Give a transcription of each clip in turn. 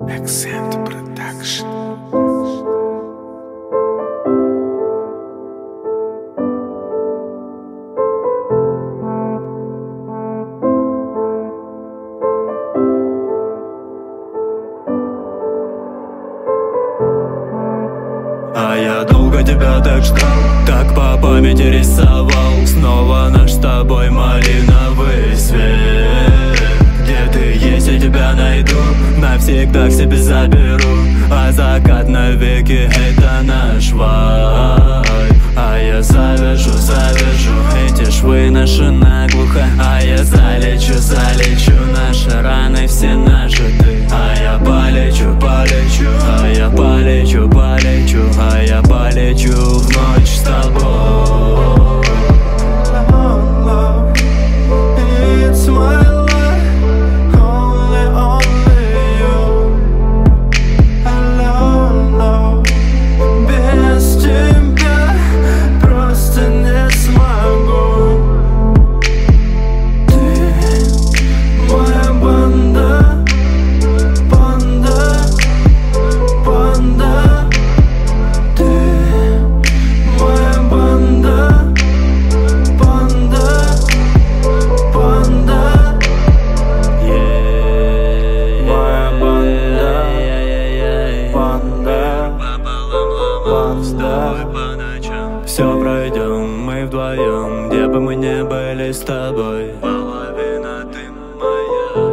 Accent Production. А я долго тебя так ждал, так по памяти рисовал. Снова наш с тобой малиновый свет. Где ты есть, я тебя найду, навсегда к себе заберу. А закат навеки — это наш вайб. А я завяжу эти швы наши наглухо. А я залечу наши раны, все нажиты. А я полечу, а я полечу, а я полечу в ночь с тобой. It's my life, only you. Alone, без тебя просто не смогу. Ты моя банда, панда. Ты моя банда, панда. Моя банда, С тобой по ночам все пройдем мы вдвоем, где бы мы не были с тобой. Половина ты моя.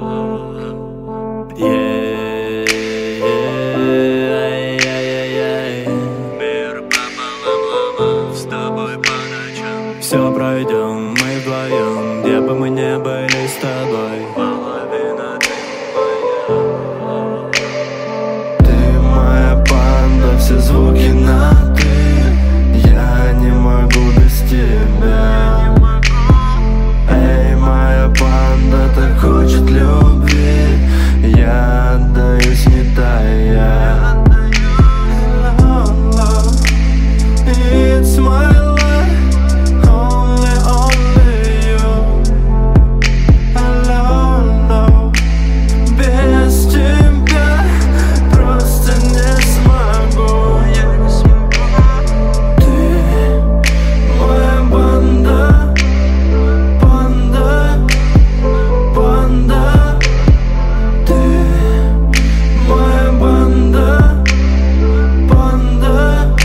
Мир пополам, с тобой по ночам все пройдем мы вдвоем, где бы мы не были с тобой. Половина ты моя. ты моя банда, все звуки на ты. Я не могу без тебя. Эй, моя банда так хочет любви. Я отдаюсь, не тая. It's my life, only you. Alone, без тебя просто не смогу. Ты моя банда, панда. Ты моя банда, панда.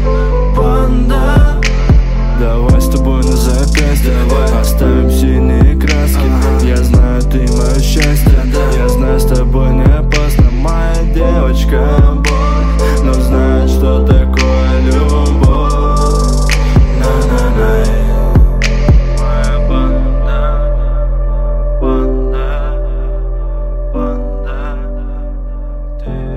Давай с тобой на заказ, давай оставим синие краски. Я знаю, ты мое счастье, я знаю, с тобой не опасно, моя девочка. Бог, но знает, что такое любовь. На-на-на. Моя банда, панда. Ты